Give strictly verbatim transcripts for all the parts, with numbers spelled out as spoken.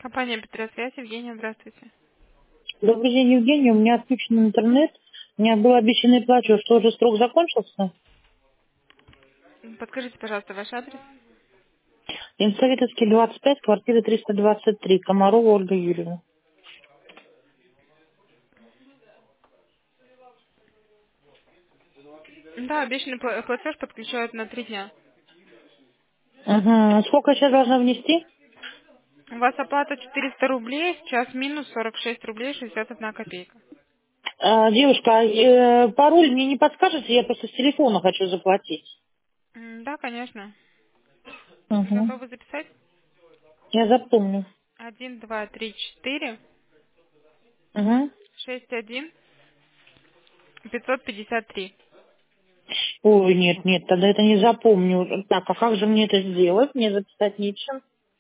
Компания Петросвязь, Евгения, здравствуйте. Добрый день, Евгений. У меня отключен интернет. У меня был обещанный платеж. Что, уже срок закончился? Подскажите, пожалуйста, ваш адрес. Ленсоветовский, двадцать пять, квартира триста двадцать три. Комарова Ольга Юрьевна. Да, обещанный пла- платеж подключают на три дня. Угу. Сколько я сейчас должна внести? У вас оплата четыреста рублей, сейчас минус сорок шесть рублей шестьдесят одна копейка. А, девушка, а, э, пароль мне не подскажете? Я просто с телефона хочу заплатить. М, Да, конечно. Угу. Готовы записать? Я запомню. Один, два, три, четыре, Угу. шесть, один, пятьсот пятьдесят три. Ой, нет, нет, тогда это не запомню. Так, а как же мне это сделать? Мне записать нечем.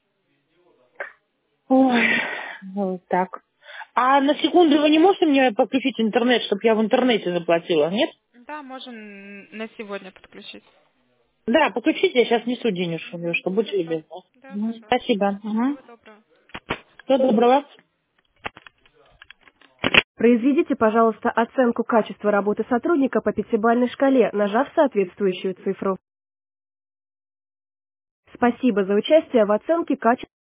Ой, вот так. А на секунду вы не можете мне подключить интернет, чтобы я в интернете заплатила, нет? Да, можем на сегодня подключить. Да, подключите, я сейчас несу денежку, Угу, девушка, будьте хорошо. любезны. Да, Мгм. пожалуйста. Спасибо. Угу. Всего доброго. Всего доброго. Произведите, пожалуйста, оценку качества работы сотрудника по пятибалльной шкале, нажав соответствующую цифру. Спасибо за участие в оценке качества.